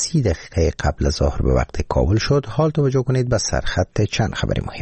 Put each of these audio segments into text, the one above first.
30 دقیقه قبل از ظهر به وقت کابل شد. حال توجه کنید به سرخط چند خبر مهم.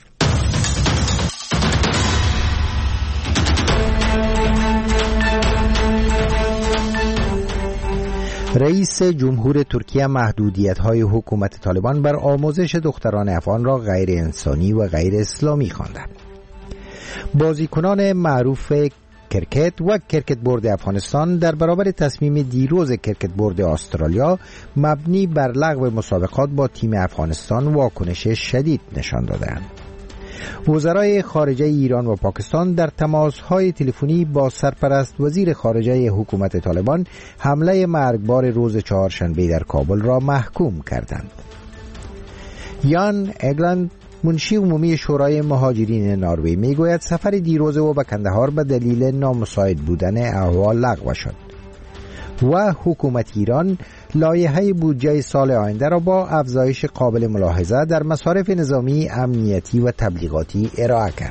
رئیس جمهور ترکیه محدودیت‌های حکومت طالبان بر آموزش دختران افغان را غیر انسانی و غیر اسلامی خوانده. بازیکنان معروف کرکت و کرکت بورد افغانستان در برابر تصمیم دیروز کرکت بورد استرالیا مبنی بر لغو مسابقات با تیم افغانستان واکنش شدید نشان دادند. وزرای خارجه ایران و پاکستان در تماس‌های تلفنی با سرپرست وزیر خارجه حکومت طالبان حمله مرگبار روز چهارشنبه در کابل را محکوم کردند. یان اگلند منشی عمومی شورای مهاجرین نروژ میگوید سفر دیروز او به کندهار به دلیل نامساعد بودن احوال لغو شد و حکومت ایران لایحه بودجه سال آینده را با افزایش قابل ملاحظه در مصارف نظامی، امنیتی و تبلیغاتی ارائه کرد.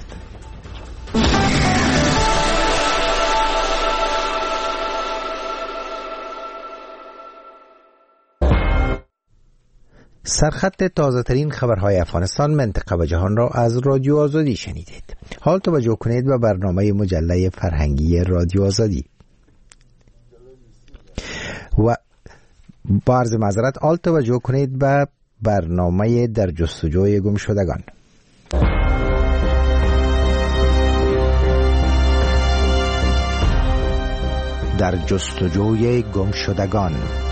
سرخط تازه ترین خبرهای افغانستان، منطقه و جهان را از رادیو آزادی شنیدید. حال توجه کنید به برنامه مجله فرهنگی رادیو آزادی و با عرض معذرت حال توجه کنید به برنامه در جستجوی گمشدگان. در جستجوی گمشدگان.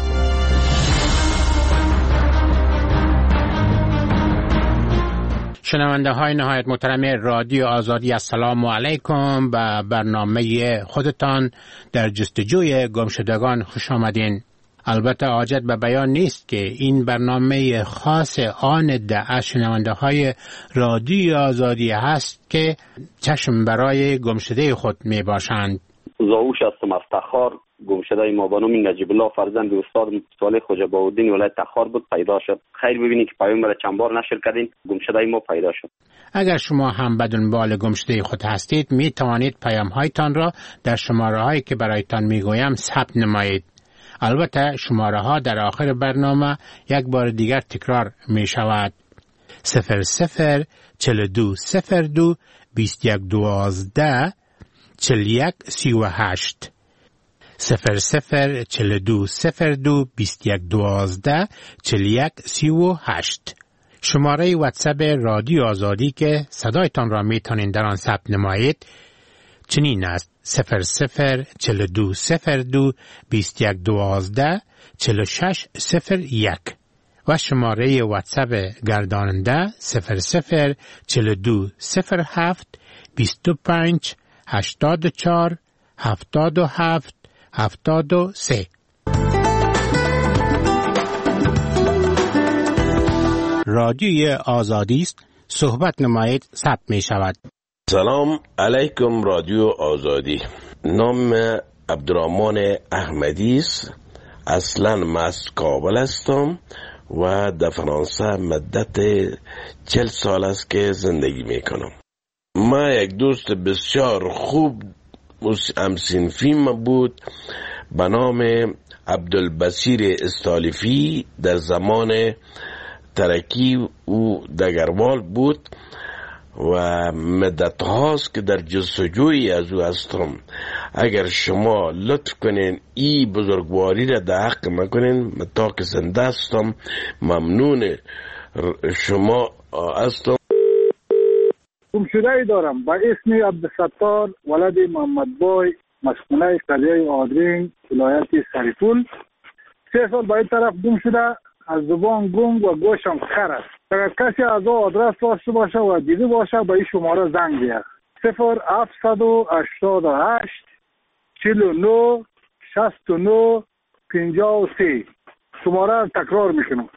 شنونده های نهایت محترم رادیو آزادی، السلام علیکم. به برنامه خودتان در جستجوی گمشدگان خوش آمدین. البته حاجت به بیان نیست که این برنامه خاص آن ده شنونده های رادیو آزادی هست که چشم برای گمشده خود می باشند. زاوش هستم از تخار. گمشده ما بانوم نجیب الله فرزند استاد صالح خوجا باودین ولایت تخار بود، پیدا شد. خیر ببینید که پیام را چند بار نشر کردین، گمشده ما پیدا شد. اگر شما هم به دنبال گمشده خود هستید می توانید پیام هایتان را در شماره هایی که برایتان می گویم ثبت نمایید. البته شماره ها در آخر برنامه یک بار دیگر تکرار می شود. 00 42 02 21 12 41 38 00 42 02 21 12 41 38. شماره واتساپ رادیو آزادی که صدایتان را می توانید در آن ثبت نمایید چنین است: 00 42 02 21 12 46 01 و شماره واتساپ گرداننده 00 42 07 25 84 77 73. رادیوی آزادی است، صحبت نمایید، ثبت می شود. سلام علیکم رادیو آزادی. نام عبدالرحمن احمدی است. اصلا من از کابل هستم و در فرانسه مدت 40 سال است که زندگی میکنم. ما یک دوست بسیار خوب همسنفی بود به نام عبدالبصیر استالیفی. در زمان ترکی او دگروال بود و مدت هاست که در جستجوی از او هستم. اگر شما لطف کنین این بزرگواری را در حق مکنین، تا که زنده هستم ممنون شما هستم. گمشده دارم با اسم عبدالستار ولد محمد بای، مسکونه قریه آدرین، ولایت سریپول. 3 سال به این طرف گم شده، از زبان گم و گوشم خر است. اگر کسی از او آدرس داشته باشه و دیده باشه به این شماره زنگ بیاد: 0788 49 69 53. شماره را تکرار میکنم: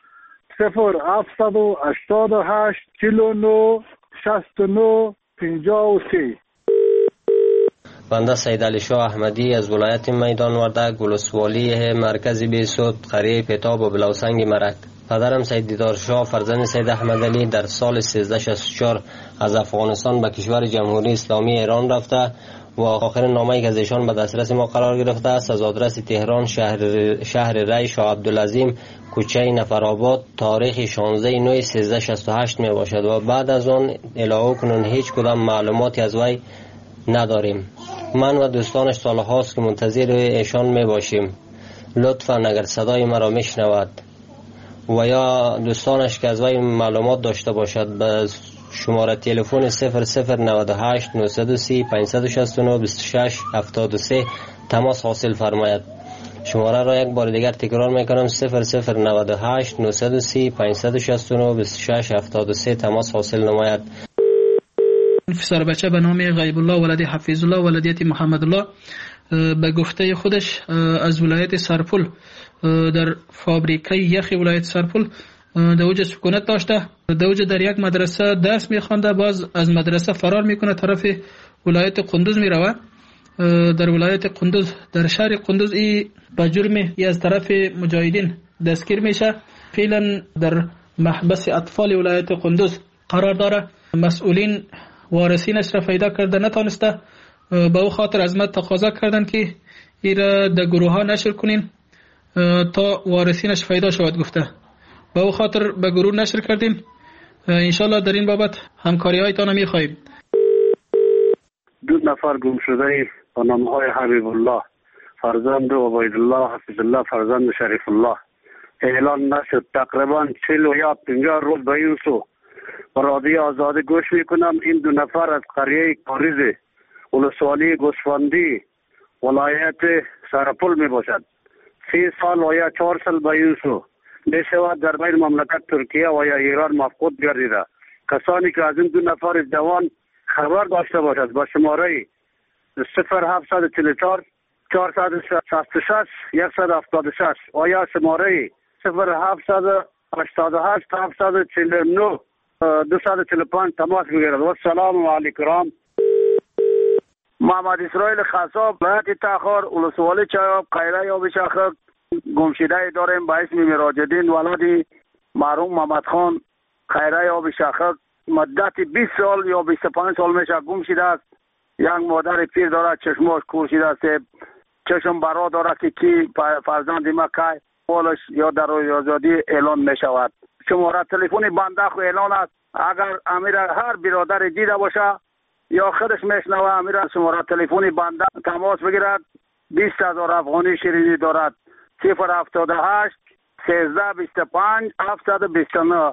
0788 49 69 53. بنده سید علی شاه احمدی از ولایت میدان وردک، ولسوالی مرکزی بیسود، قریه پتاب و بلاوسنگ مرک. پدرم سید دیدار شاه فرزند سید احمد علی در سال 1364 از افغانستان به کشور جمهوری اسلامی ایران رفته و آخر نامه‌ای که از ایشان به دسترس ما قرار گرفته است از آدرس تهران، شهر ری، شاه عبدالعظیم، کوچه نفرآباد تاریخ 16/9/1368 می باشد و بعد از آن الهو کنون هیچ کدام معلوماتی از وی نداریم. من و دوستانش سال هاست که منتظر ایشان می باشیم. لطفا اگر صدای مرا می شنود و یا دوستانش که از وی معلومات داشته باشد به شماره تلفن 0098 930 569 26 73 تماس حاصل فرماید. شماره را یک بار دیگر تکرار میکنم 0098 930 569 26 73 تماس حاصل نماید. پسر بچه به نام غیب الله ولد حفیظ الله ولدیت محمد الله به گفته خودش از ولایت سرپل در فابریکه یخ ولایت سرپل در اوج سکونت داشته، در اوج در یک مدرسه درس میخوانده، باز از مدرسه فرار میکنه طرف ولایت قندوز میروه. در ولایت قندوز در شهر قندوز ای با جرم ای از طرف مجاهدین دستگیر میشه. فعلا در محبس اطفال ولایت قندوز قرار داره. مسئولین وارثینش را پیدا کرده نتونسته، به او خاطر از ما تقاضا کردن که ای را در گروه ها نشر کنین تا وارثینش پیدا شود. گفته به او خاطر به گروه نشر کردیم. انشالله در این بابت همکاری هایتان میخواهیم. 2 نفر گم شده با نامهای حبیب الله فرزند عبید الله حفیظ الله فرزند شریف الله اعلان نشد. تقریبا 40 یا 50 روز به این سو و رادیو آزادی گوش میکنم. این 2 نفر از قریه کاریز ولسوالی گوسفندی ولایت سرپل می باشد. 3 سال و یا 4 سال به این سو میشود در بین مملکت ترکیه و یا ایران مفقود گردیده. کسانی که از این 2 نفر جوان خبر داشته باشد با شماره 0744 466 176 و یا شماره 0788 749 245 تماس بگیرد. و سلام علیکم. محمد اسرائیل خصاب ولایت تاخر ولسوالی چایاب قیره یا بشاخه گمشده داریم به اسم مراجدین ولد مرحوم محمد خان قیره یا بشاخه مدت 20 سال یا 25 سال میشه گم شده است. یک مادر پیر دارد چشماش کور شده است، چشم برا دارد که کی فرزند ما که قولش یا در آزادی اعلان می شود. شماره تلفن بنده خو اعلان است. اگر امیر هر برادر دیده باشه یا خودش میشنوه امیر شماره تلفن بنده تماس بگیرد. 20,000 افغانی شیرینی دارد. 078 1325 729.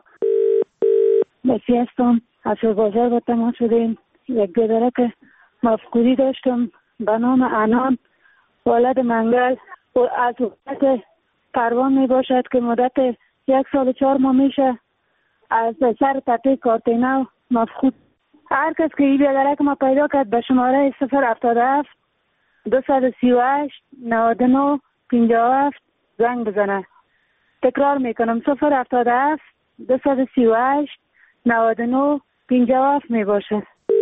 بسی هستم. از بازار با تماس شدیم. یک گدره که مفقودی داشتم به نام انان ولد منگل و از ولایت پروان می باشد که مدت 1 سال و 4 ماه میشه از سر تپه کارتینو مفقود. هر کس که این گدره که ما پیدا کرد به شماره 077 238 99 57 زنگ بزنه. تکرار میکنم 077 238 99 57 می باشه.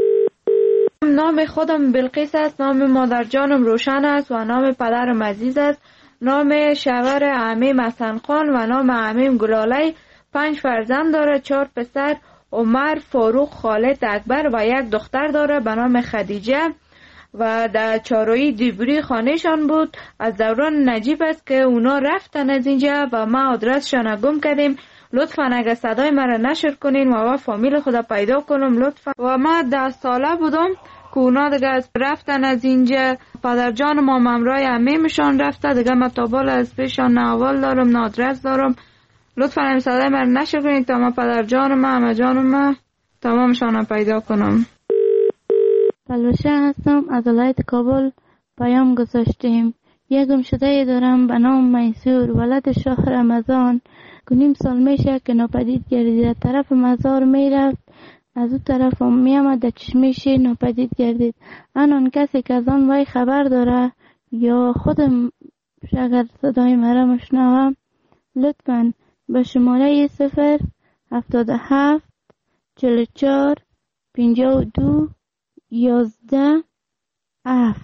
نام خودم بلقیس است، نام مادر جانم روشن است و نام پدرم عزیز است. نام شوهر عمیم حسن خان و نام عمیم گلاله. 5 فرزند داره، 4 پسر عمر، فاروق، خالد، اکبر و 1 دختر داره به نام خدیجه و در چاروی دیبری خانهشان بود. از دوران نجیب است که اونا رفتن از اینجا و ما آدرسشان گم کردیم. لطفا اگه صدای مرا نشر کنین و فامیل خدا پیدا کنم لطفا. و ما 10 ساله بودم که اونا دیگه رفتن از اینجا. پدر جان ما ممرای عمیمشان رفته دیگه. ما تابال از پیشان نه اول دارم نه آدرس دارم. لطفا این صدای مرا نشر کنین تا ما پدر جان ما همه جان ما تمامشان پیدا کنم. بلوشه هستم، از ولایت کابل پیام گذاشتیم. یک گمشده دارم به نام میسور ولد شاه رمضان که 9 سال میشه که ناپدید گردید. طرف مزار میرفت، از اون طرف میامد در چشمش ناپدید گردید. آن کسی که از آن وی خبر داره یا خودم اگر صدای مرا مشنوم لطفاً به شماره 077 44 52 11 7.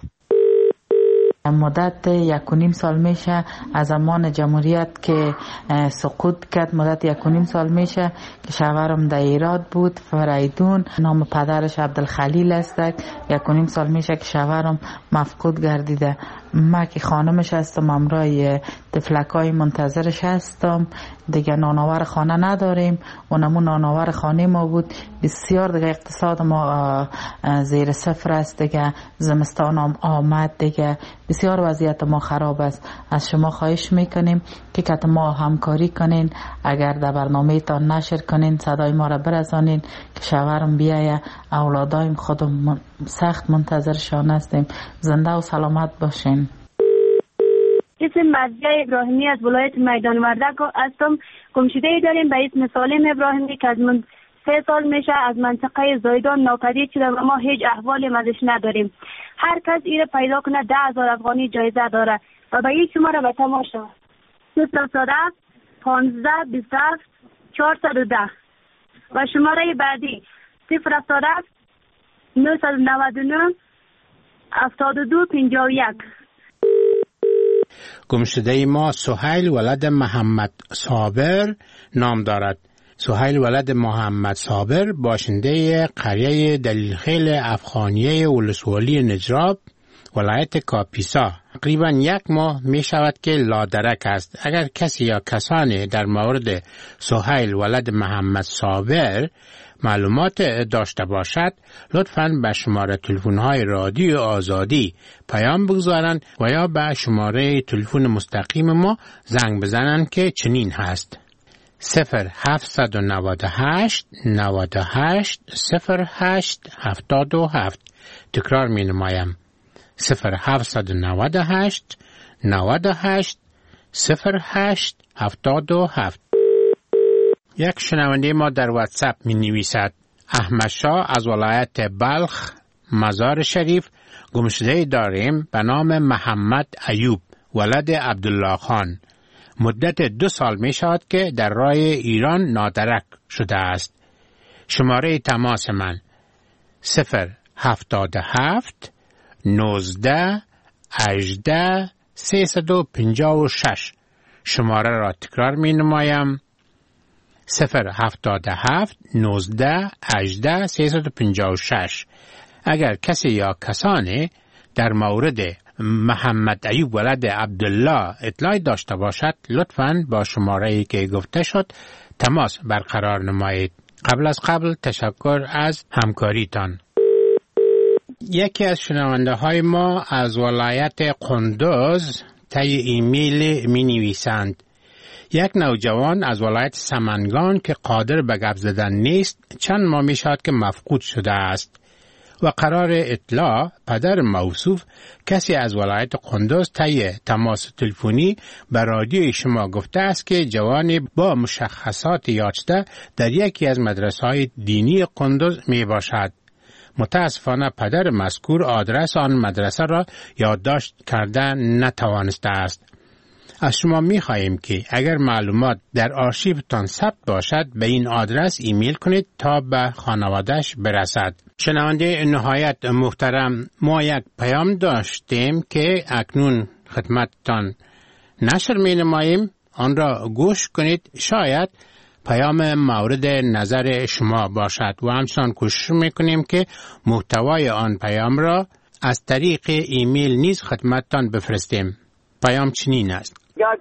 مدت 1.5 سال میشه از زمان جمهوریت که سقوط کرد. مدت 1.5 سال میشه که شوهرم در ایراد بود، فریدون. نام پدرش عبدالخلیل است. 1.5 سال میشه که شوهرم مفقود گردیده. ما که خانمش هستم امرای تفلکای منتظرش هستم. دیگه نانآور خانه نداریم، اونمون نانآور خانه ما بود. بسیار دیگه اقتصاد ما زیر صفر است. دیگه زمستان هم آمد، دیگه بسیار وضعیت ما خراب است. از شما خواهش میکنیم که ما همکاری کنین، اگر در برنامه تان نشر کنین صدای ما را برسانین که شوهرم بیایه. اولادایم خودم سخت منتظرشان هستیم. زنده و سلامت باشین. اسم مرضیه ابراهیمی از ولایت میدان وردک هستم. گمشده‌ای داریم به اسم سالم ابراهیمی که از من 3 سال میشه از منطقه زایدان ناپدید شده و ما هیچ احوالی ازش نداریم. هر کس ایره پیدا کنه 10,000 افغانی جایزه داره و به این شماره به تماشا 0 15 27 410 و شماره بعدی 0 999 72 51. گمشده ما سهیل ولد محمد صابر نام دارد. سهیل ولد محمد صابر باشنده قریه دلیلخیل افغانیه ولسوالی نجراب ولایت کاپیسا تقریبا 1 ماه می شود که لادرک است. اگر کسی یا کسانی در مورد سهیل ولد محمد صابر معلومات داشته باشد لطفاً به شماره تلفن‌های رادیو آزادی پیام بگذارند و یا به شماره تلفن مستقیم ما زنگ بزنند که چنین هست: 0798 98 08 77. تکرار می نمایم: 0798 98 08 77. یک شنونده ما در واتساپ می نویسد: احمد شاه از ولایت بلخ مزار شریف گمشده داریم به نام محمد ایوب ولد عبدالله خان. مدت 2 سال می شود که در راه ایران نادرک شده است. شماره تماس من 077 19 18 356. شماره را تکرار می نمایم: 077 19 18 356. اگر کسی یا کسانی در مورد محمد ایوب ولد عبدالله اطلاعی داشته باشد لطفاً با شماره‌ای که گفته شد تماس برقرار نمایید. قبل تشکر از همکاریتان. یکی از شنونده های ما از ولایت قندوز طی ایمیل می نویسند: یک نوجوان از ولایت سمنگان که قادر به گپ زدن نیست چند ماه می شود که مفقود شده است و قرار اطلاع پدر موصوف کسی از ولایت قندوز طی تماس تلفنی به رادیوی شما گفته است که جوانی با مشخصات یافته در یکی از مدرسه‌های دینی قندوز می باشد. متاسفانه پدر مذکور آدرس آن مدرسه را یادداشت کرده نتوانسته است. از شما می خواهیم که اگر معلومات در آرشیوتان ثبت باشد به این آدرس ایمیل کنید تا به خانواده‌اش برسد. شنونده نهایت محترم، ما یک پیام داشتیم که اکنون خدمتتان نشر می نماییم. آن را گوش کنید، شاید پیام مورد نظر شما باشد و همچنان کوشش می کنیم که محتوای آن پیام را از طریق ایمیل نیز خدمتتان بفرستیم. پیام چنین است: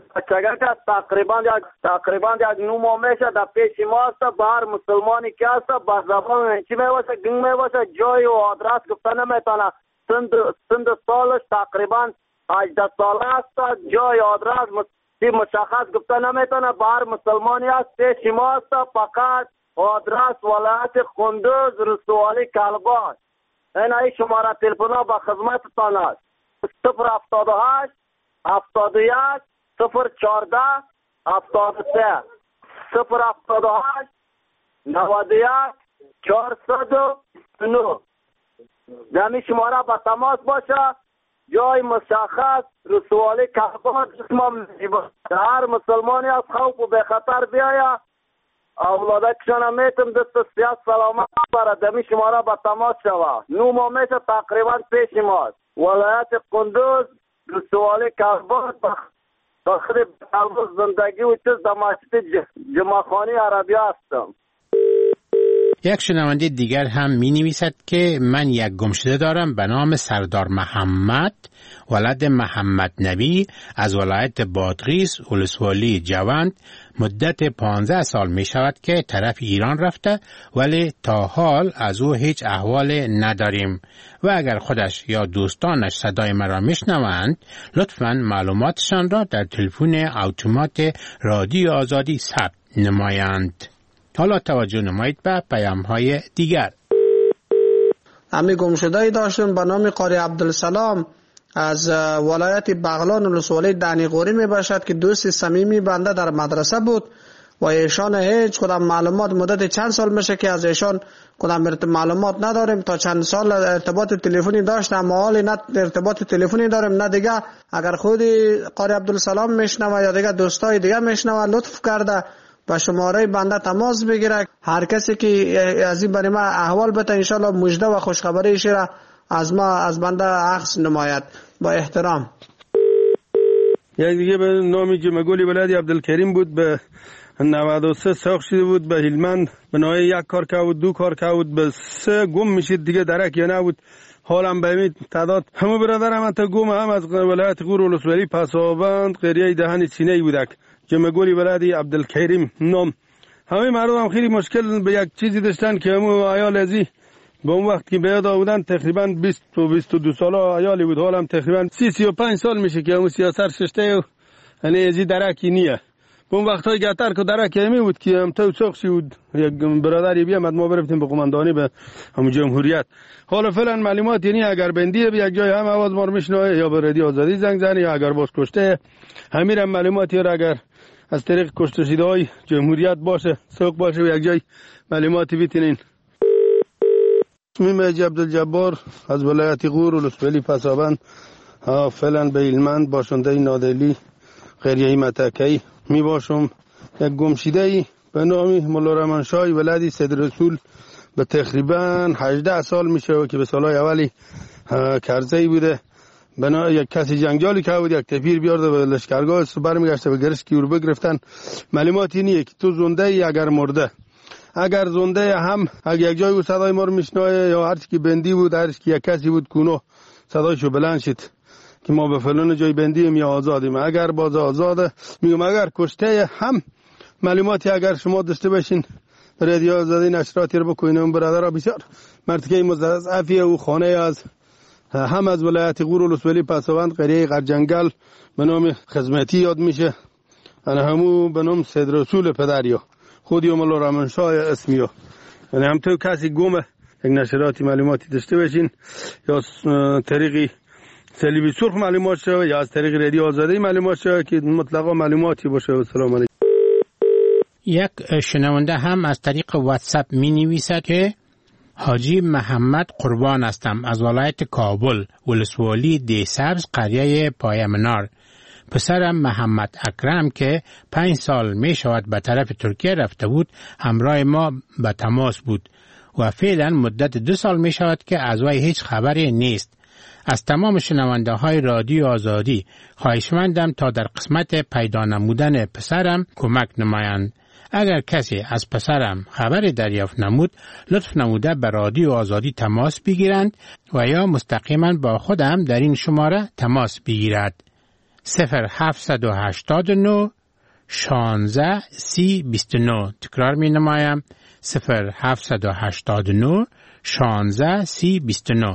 تقریبا یک 9 ماه میشه در پیش ما است. بر مسلمانی که است با زبان چی میواسه گنگ میواسه جای و آدرس گفته نمیتونه. سند سالش تقریبا 18 ساله است. جای آدرس مشخص گفته نمیتونه. بر مسلمانی است پیش ما است. فقط آدرس ولایت قندوز رسوالی کلباش. این شماره تلفن ها با خدمتتان است: 078 71 014 73 078 91 409. دمی شماره با تماس باشه. جای مشخص رسوالی کهبان جسمم هر مسلمانی از خوف و به خطر بیاید اولاده کشانه میتم دست سیاست سلامت برد. دمی شماره با تماس شوه. 9 ماه میشه تقریبا پیش ماست. ولایت قندوز رسوالی کهبان داخل زندگی و چیز در مسجد جمعخانی عربی هستم. یک شنونده دیگر هم می نویسد که من یک گمشده دارم به نام سردار محمد ولد محمد نبی از ولایت بادغیس ولسوالی جوند. مدت 15 سال می شود که طرف ایران رفته ولی تا حال از او هیچ احوال نداریم و اگر خودش یا دوستانش صدای مرا میشنوند لطفاً معلوماتشان را در تلفن اتومات رادیو آزادی ثبت نمایند. حالا توجه نمایید به پیام‌های دیگر. امی گمشده‌ای داشتم به نام قاری عبدالسلام از ولایت بغلان ولسوالی دنیقوری می باشد که دوست صمیمی بنده در مدرسه بود و ایشان هیچ کدام معلومات مدت چند سال میشه که از ایشان کدام معلومات نداریم. تا چند سال ارتباط تلفنی داشتم اما حالی نه ارتباط تلفنی داریم نه دیگه. اگر خودی قاری عبدالسلام میشنوه یا دیگه دوستای دیگه میشنوه لطف کرده با شماره بنده تماس بگیره. هر کسی که از این برای ما احوال بده انشالله مژده و خوشخبری ایشی را از ما از بنده عکس نماید. با احترام. یک دیگه به نامی جمگولی ولادی عبدالکریم بود به 93 ساخت شده بود به هلمند به نوعی یک کار که بود 2 کار که بود به 3 گم میشید دیگه درک یا نبود. حالم به امید تعداد همه برادرم انتا گم هم از ولایت غور ولسوالی پسابند قریه دهن چینه‌ای بودک جمگولی ولادی عبدالکریم نام. همه مردم خیلی مشکل به یک چیزی داشتن که همو عیال ازی به اون وقت که بیاد بودن تقریبا 20 و 22 ساله عیالی بود. حالم تقریبا 30-35 سال میشه که همو سیاست ششته و یعنی ازی درکی نیه. به اون وقت های گتر که درکی همی بود که هم تو سخشی بود یک برادری بیامد ما برفتیم به قماندانی به همون جمهوریت. حالا فعلا معلومات یعنی اگر بندیه به یک جای هم آواز ما رو میشنوه یا به رادیو آزادی زنگ زنی یا اگر باز کشته همین هم معلوماتی را اگر از طریق کشته شده های جمهوریت باشه سوق باشه به یک جای معلوماتی بیتینین. اسمیم عبدالجبار از ولایت غور ولسوالی پسابند فعلا به هلمند باشنده نادلی قریه متکی می باشم. یک گمشده به نام مولا رحمان شاه ولادی سید رسول به تقریبا 18 سال میشه که به سالهای اولی کرزی بوده. بنا یک کسی جنگجالی که بود یک تفیر بیارده به لشکرگاه برمیگشته به گرش کی رو بگرفتن. معلوماتی نیه که تو زنده ای اگر مرده. اگر زنده هم اگر یک جای او صدای ما رو میشنوه یا هر چی که بندی بود هر چی که یک کسی بود کونو صدایشو بلند شد که ما به فلان جای بندیم یا آزادیم. اگر باز آزاده میگم اگر کشته هم معلوماتی اگر شما داشته باشین رادیو آزادی نشراتی رو بکنین. اون برادرها بسیار مرتکه مضاعفی او خانه از هم از ولایت غور ولسوالی پسابند قریه قرجنگل به نام خدمتی یاد میشه. انا همو به نام سید رسول پدریا خودی مولا رحمان شاه اسمیو. یعنی هم تو کسی گمه یک نشراتی معلوماتی داشته باشین یا طریقی صلیبی سرخ معلومات شده یا از طریق رادیو آزادی معلومات شده که مطلقا معلوماتی باشه. و سلام علیکم. یک شنونده هم از طریق واتساپ می نویسد که حاجی محمد قربان هستم از ولایت کابل ولسوالی دیسبز قریه پایمنار. پسرم محمد اکرم که 5 سال می شود به طرف ترکیه رفته بود همراه ما به تماس بود و فعلا مدت 2 سال می شود که از وی هیچ خبری نیست. از تمام شنونده های رادیو آزادی خواهشمندم تا در قسمت پیدا نمودن پسرم کمک نمایند. اگر کسی از پسرم خبری دریافت نمود لطف نموده به رادیو آزادی تماس بگیرند و یا مستقیما با خودم در این شماره تماس بگیرد. 0789 16 30 29. تکرار می نمایم 0789 16 30 29.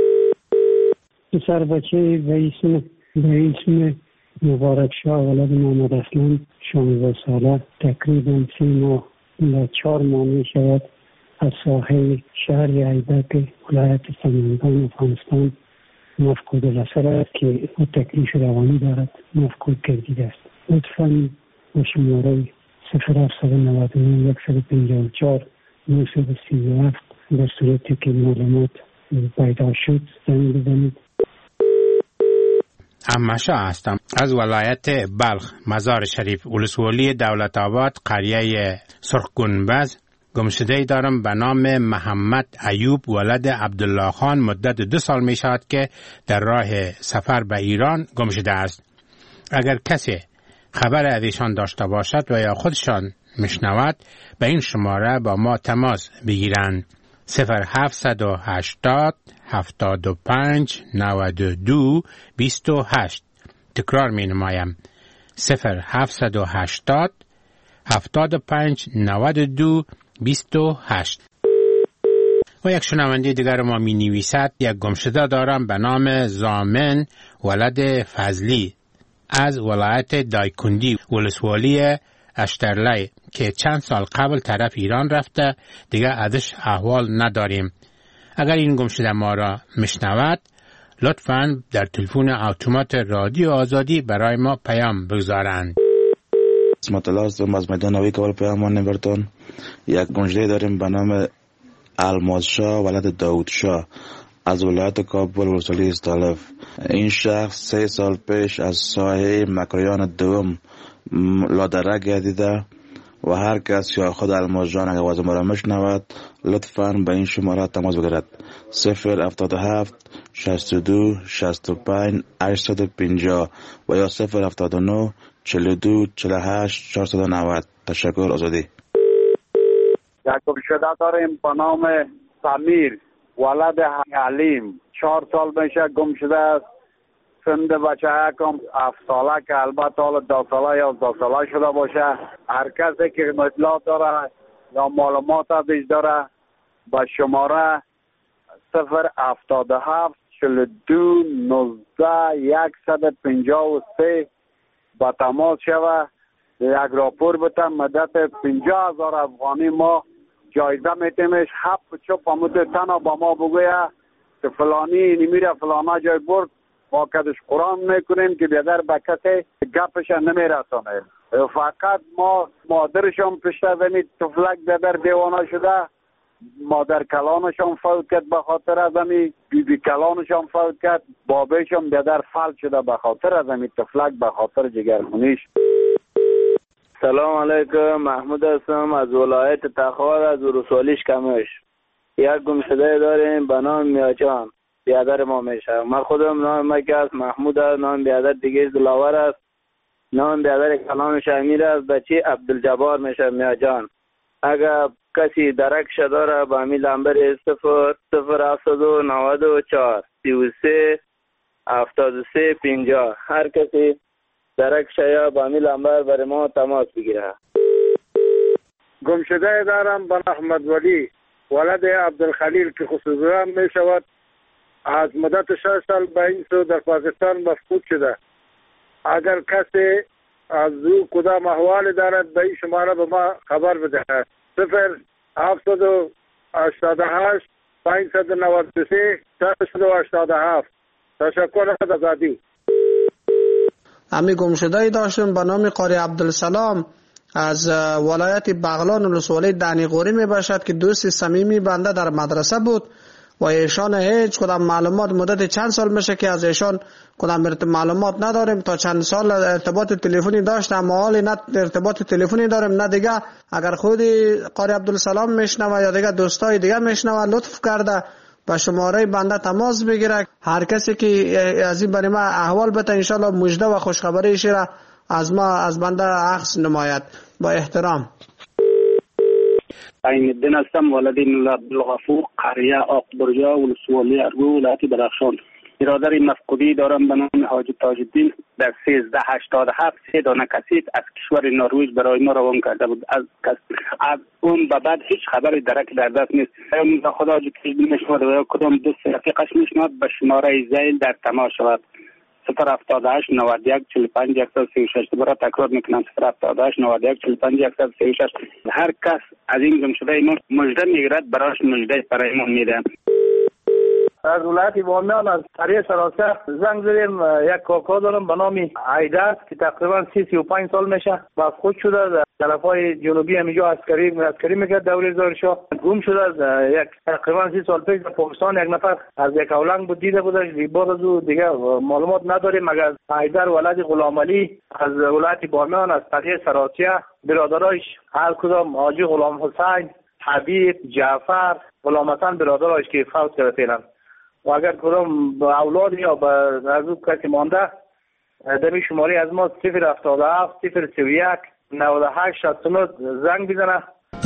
پسر بچه به اسم مبارک شاه ولد محمد اسلم 16 ساله تقریبا 3 ماه و 4 ماه می شود از ساحل شهر ایبک ولایت سمنگان افغانستان مفقود الاثر است که او تکلیف روانی دارد مفقود گردیده است. لطفاً با شماره 0799 154 937 در صورتی که معلومات پیدا شد زنگ بزنید. امشا هستم از ولایت بلخ مزار شریف ولسوالی دولت آباد قریه سرخ گنبز. گمشده‌ای دارم به نام محمد ایوب ولد عبدالله خان. مدت 2 سال می شود که در راه سفر به ایران گمشده است. اگر کسی خبر از ایشان داشته باشد و یا خودشان میشنود به این شماره با ما تماس بگیرند. 0780 75 92 28. تکرار می نمایم. 0780 75 92 28. و یک شنونده دیگر ما می نویسد یک گمشده دارم به نام زامن ولد فضلی از ولایت دایکندی ولسوالی اشترلی که چند سال قبل طرف ایران رفته، دیگه ازش احوال نداریم. اگر این گمشده ما را میشنود لطفاً در تلفن اتومات رادیو آزادی برای ما پیام بگذارند. اسمت الله هستم از میدان نوی کابل پیام نبرتون. یک گمشده داریم به نام الماس شاه ولد داود شاه از ولایت کابل ولسوالی استالف. این شخص 3 سال پیش از ساحه مکریان دوم لادره گردیده و هر کس یا خود الماس جان اگر واسه مرا میشنود لطفاً به این شماره تماس بگیرد. 077 62 65 850 و یا 079 42 48 490. تشکر. آزادی. یک گمشده داریم به نام سمیر ولد حلیم. 4 سال میشه گمشده است. سند بچه کم 7 ساله که البته حالا 10 ساله یا 11 ساله شده باشه. هر کسی که اطلاعات داره یا معلومات ازش داره به شماره 077 42 19 153 با تماس شوه. یک راپور بتن مدت 50,000 افغانی ما جایزه میتیمش. 7 چوب همون تنها با ما بگویه که فلانی نمیره فلانا جای برد، ما کدش قرآن میکنیم که بیادر به کسی گپش نمیرسانه. فقط ما مادرشان پشته زمین تفلک بیادر دیوانه شده، مادر کلانشان فوت کرد به خاطر از امی، بی کلانشان فوت کرد، بابیشان بیادر فلج شده به خاطر از امی تفلک، به خاطر جگرخونیش. سلام علیکم، محمود هستم از ولایت تخار از ولسوالی کمش. یک گمشده داریم به نام میاجان، بیادر ما میشه. من خودم نام مکه است، محمود است. نام بیادر دیگه دلاور است. نام بیادر کلانش امیر است. بچه عبدالجبار میشه میاجان. اگر کسی درکش داره با امی لنبر 00794 33 73 50. هر کسی درکش یا با امی لنبر برای ما تماس بگیره. گمشده دارم به احمد ولی ولد عبدالخلیل که خصوصا می شود از مدت 6 سال به این سو در پاکستان مفقود شده. اگر کسی از او کدام احوال دارد به این شماره به ما خبر بده. 0788 593 387. تشکر از آزادی. امی گمشده‌ای داشتیم به نام قاری عبدالسلام از ولایت بغلان ولسوالی دانی غوری می باشد که دوست صمیمی بنده در مدرسه بود و ایشان هیچ کدام معلومات مدت چند سال میشه که از ایشان کدام معلومات نداریم. تا چند سال ارتباط تلفنی داشتم اما حالی نه ارتباط تلفنی داریم نه دیگه. اگر خودی قاری عبدالسلام میشنوه یا دیگه دوستای دیگه میشنوه لطف کرده با شماره بنده تماس بگیره. هر کسی که از این برای ما احوال بده انشالله مژده و خوشخبری شیره از بنده عکس نماید. با احترام. عین الدین هستم، ولد عبدالغفور، قریه آقبرجا ولسوالی ارگو ولایت بدخشان. برادر مفقودی دارم به نام حاجی تاج الدین. در 1387 3 دانه کسیت از کشور نروژ برای ما روان کرده بود. از اون به بعد هیچ خبری درک در دست نیست. به خدا حاجی تاج الدین میشود و کدام دوست رفیقش میشود به شماره زیل در تماس شود. 078 91 45 136. دوباره تکرار میکنم 078 91 45 136. هر کس از این گمشده مژده میگیرد برایش مژده برایمون میده. از ولایت بامیان از قریه سراسر زنگ زدیم. یک کاکا دارم به نام عیدر که تقریبا 35 سال میشه مفقود شده. در طرفای جنوبی همینجا عسکری میکرد دوره زارشاه. گم شده. یک تقریبا 30 سال پیش در پاکستان یک نفر از یک اولنگ بود دیده بودش. بعد از او دیگه معلومات نداریم مگر عیدر ولد غلام علی از ولایت بامیان از قریه سراسر. برادرایش هر کدام حاجی غلام حسین، حبیب، جعفر، غلام حسن برادرایش که فوت کرده فعلا. و اگر کدام اولاد یا از او کسی مانده در شماره از ما 077 031 98 69 زنگ بزنه.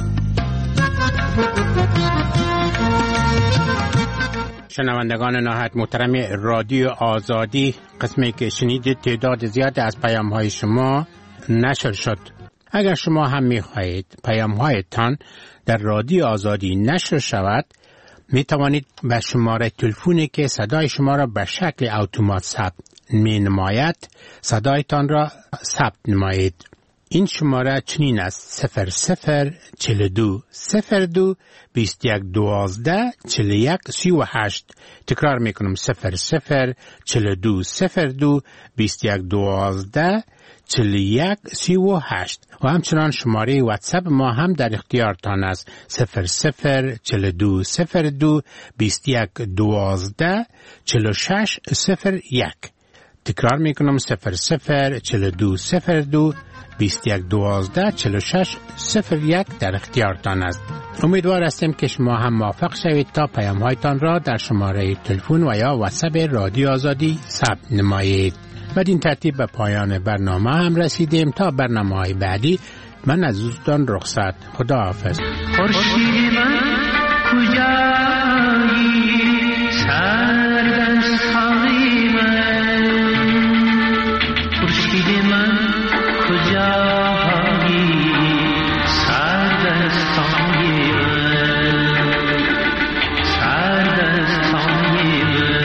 شنوندگان نهایت محترم رادیو آزادی، قسمی که شنیدید تعداد زیاد از پیام های شما نشر شد. اگر شما هم می‌خواهید پیام هایتان در رادیو آزادی نشر شود، می توانید به شماره تلفنی که صدای شما را به شکل اتومات ثبت می نماید صدایتان را ثبت نمایید. این شماره چنین است: 0042 02 21 12 41 38. تکرار میکنم: 0042 02 21 12 41 38. و همچنان شماره واتساپ ما هم در اختیارتان است: 0042 02 21 12 46 01. تکرار میکنم: 0042 02 21 12 46 01 در اختیارتان است. امیدوار هستیم که شما هم موافق شوید تا پیام هایتان را در شماره تلفن و یا واتساپ رادیو آزادی ثبت نمایید. بدین ترتیب به پایان برنامه هم رسیدیم. تا برنامه‌های بعدی من از دوستان رخصت. خداحافظ. خورشید من کجایی سردستانی من، خورشید من کجایی سردستانی من، سردستانی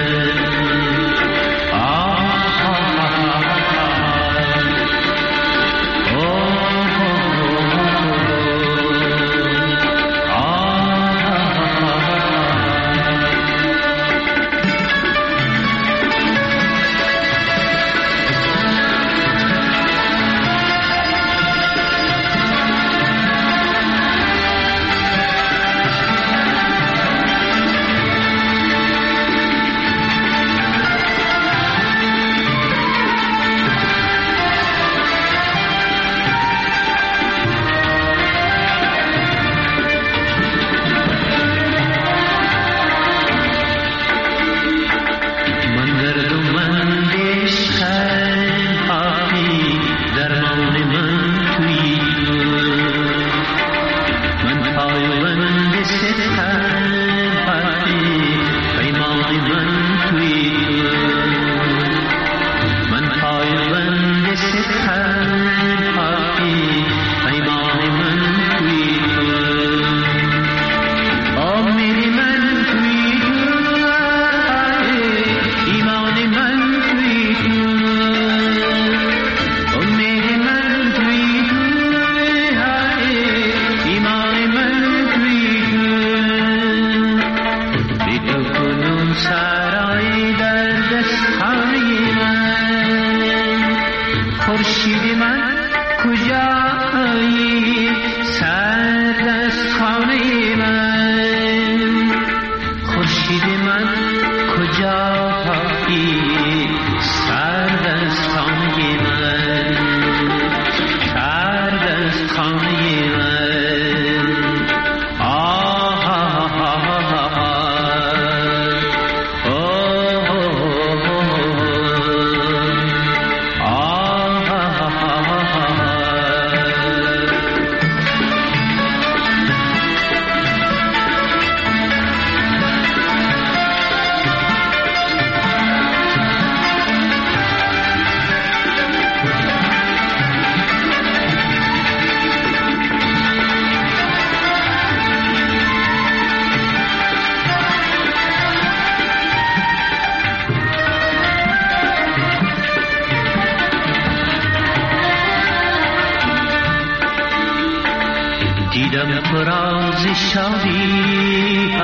شادی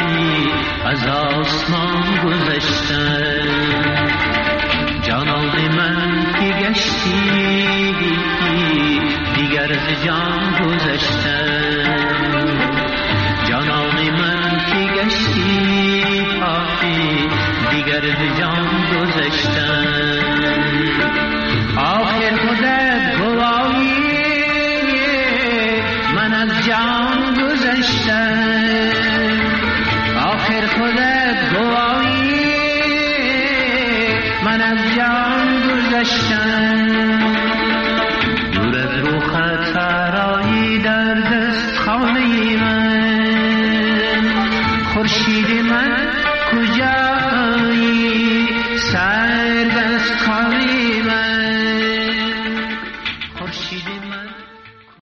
از آسمان گذشتن، جانان من که گشتی دیگر از جان گذشتن، جانان من که گشتی دیگر از جان گذشتن. آخر خودت گواهی من از جان گذشتم، آخر خودت گواهی من از جان گذشتم.